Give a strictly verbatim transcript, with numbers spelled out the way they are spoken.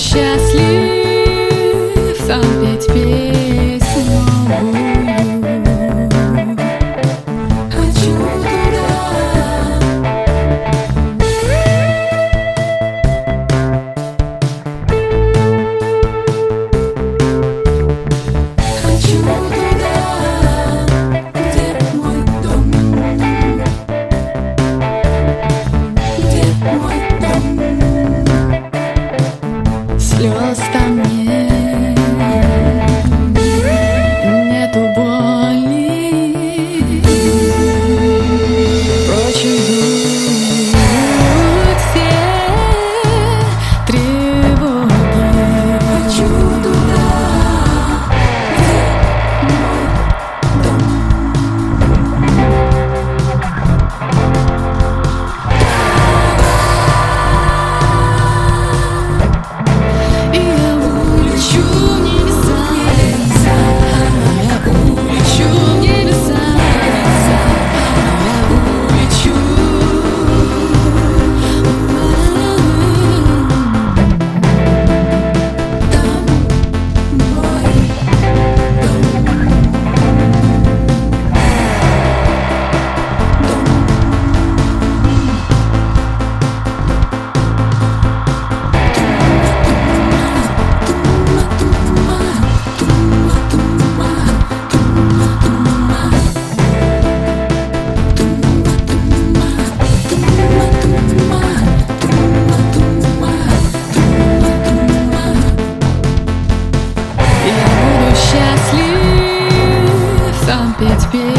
счастлив сам петь песню новую. Хочу туда. Хочу туда, где мой дом, где мой дом. Слез там нет, нету боли, прочь идут все тревоги. Хочу туда, где мой дом. И я улечу в небеса, я улечу в небеса, я улечу. Там мой дом, я буду счастлив сам петь песню.